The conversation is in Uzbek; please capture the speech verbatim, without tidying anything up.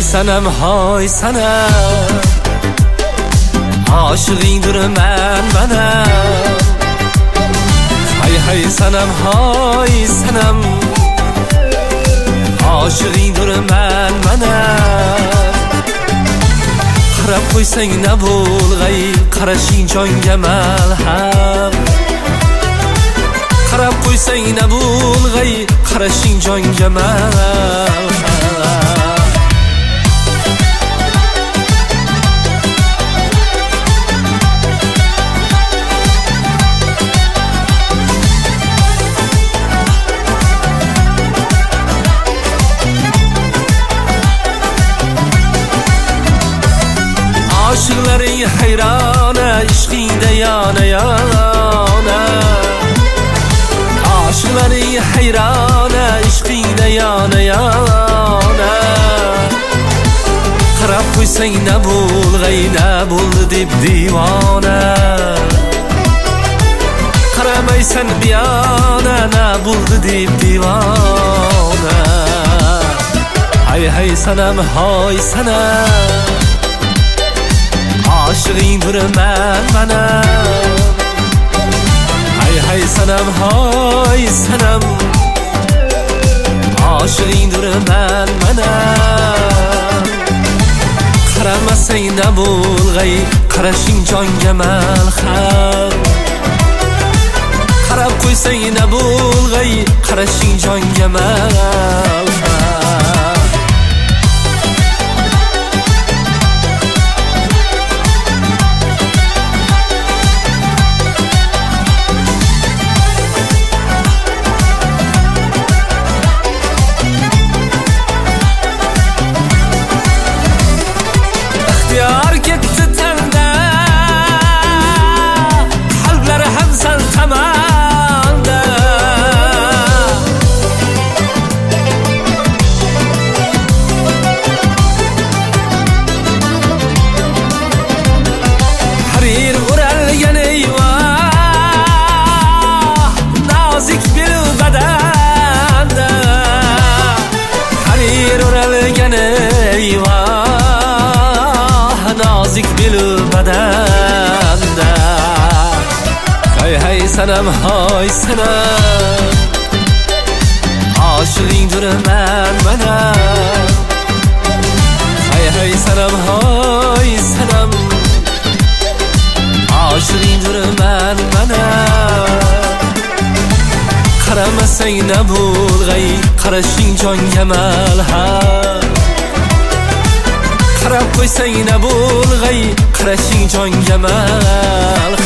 sanam hoy sanam aşığındırman bana. Hay hay sanam hoy sanam aşığındırman bana. Qarab qo'ysang na bo'lg'ay, qarashing jonga malham. Qarab qo'ysang na bo'lg'ay, qarashing jonga malham. Aşıqlaring hayrona, ishqingda yana yana. Aşıqlaring hayrona, ishqingda yana yana. Qarab qo'ysang na bo'lg'ay, na bo'ldi deb divona. Qaramaysan biyona, na bo'ldi deb divona. Hay hay sanam hoy sanam aşığındırman bana. Hay hay sanam hoy sanam aşığındırman bana. Qaramasang na bo'lg'ay, qarashing jonga malham. Qarab qo'ysang na bo'lg'ay, qarashing jonga malham. Yar ketdi tanda, qalblar ham sal tamanda. Harir o'ralgan eyvah, nozik bir badanda. Harir o'ralgan eyvah, nazik bil badanda. Hay hay sanam hoy sanam aşığındırman bana. Hay hay sanam hoy sanam aşığındırman bana. Qaramasang na bo'lg'ay, qarashing jonga malham. Qarab qo'ysang na bo'lg'ay, qarashing jonga malham.